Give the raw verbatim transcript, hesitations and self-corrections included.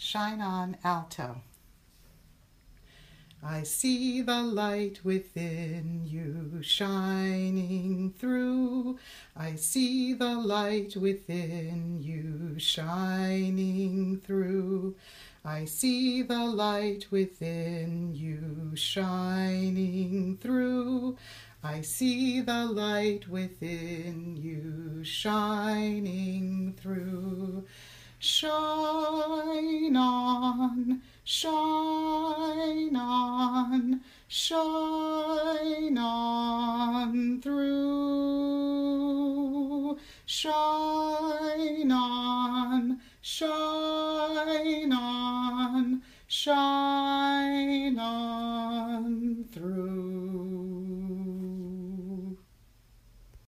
Shine On alto. I see the light within you shining through. I see the light within you shining through. I see the light within you shining through. I see the light within you shining through. Shine on, shine on, shine on through. Shine on, shine on, shine